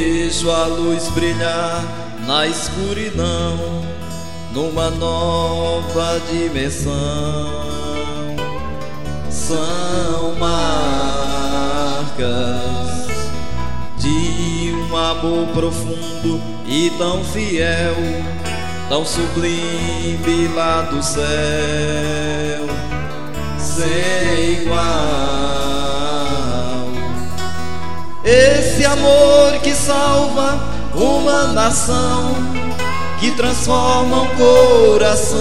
Vejo a luz brilhar na escuridão, numa nova dimensão. São marcas de um amor profundo e tão fiel, tão sublime lá do céu, sem igual. Esse amor que salva uma nação, que transforma um coração,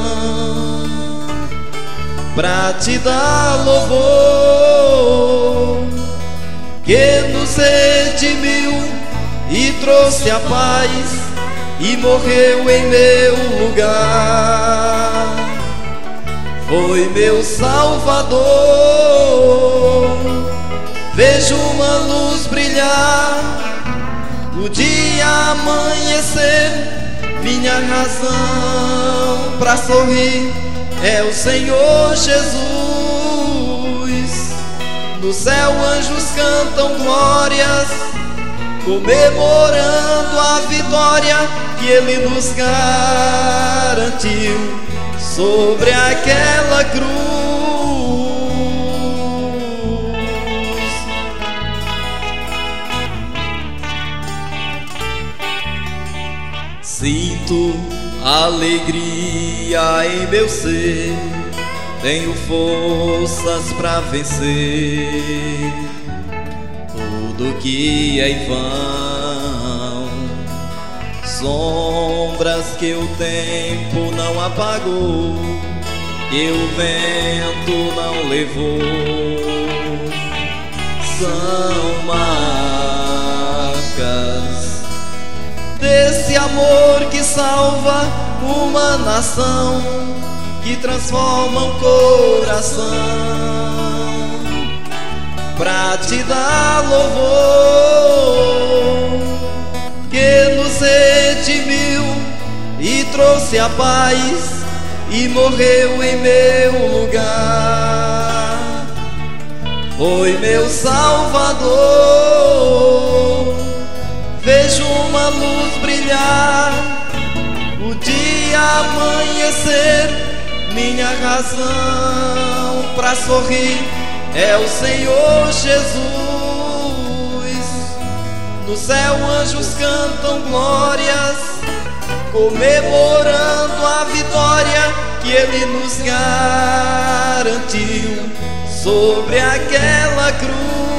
pra te dar louvor, que nos redimiu e trouxe a paz e morreu em meu lugar. Foi meu Salvador. Vejo uma luz brilhar, o dia amanhecer. Minha razão pra sorrir é o Senhor Jesus. No céu anjos cantam glórias, comemorando a vitória que Ele nos garantiu sobre aquela cruz. Sinto alegria em meu ser, tenho forças pra vencer tudo que é em vão, sombras que o tempo não apagou, que o vento não levou. São marcas desse amor que salva uma nação, que transforma um coração, pra te dar louvor, que nos redimiu e trouxe a paz e morreu em meu lugar. Foi meu Salvador. Vejo uma luz brilhar, o dia amanhecer. Minha razão pra sorrir é o Senhor Jesus. No céu anjos cantam glórias, comemorando a vitória que Ele nos garantiu sobre aquela cruz.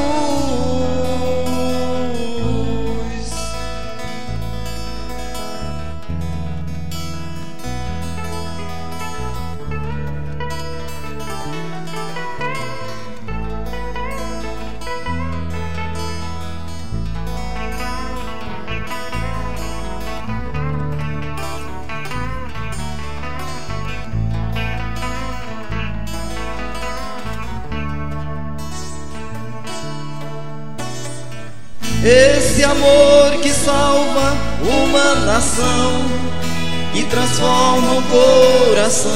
Esse amor que salva uma nação, que transforma um coração,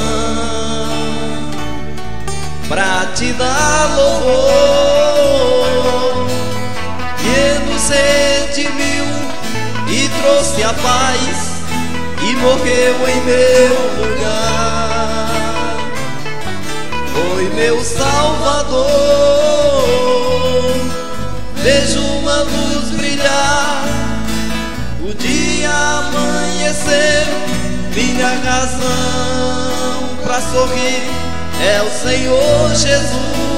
pra te dar louvor, que nos redimiu e trouxe a paz e morreu em meu lugar. Foi meu Salvador. Vejo uma luz brilhar, o dia amanhecer. Minha razão pra sorrir é o Senhor Jesus.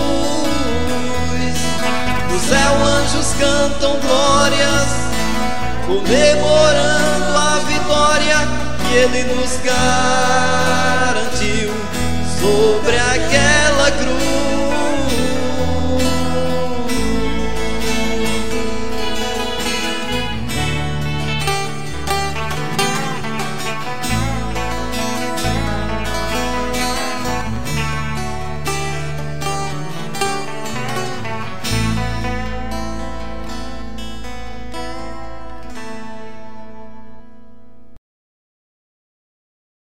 No céu anjos cantam glórias, comemorando a vitória que Ele nos garantiu sobre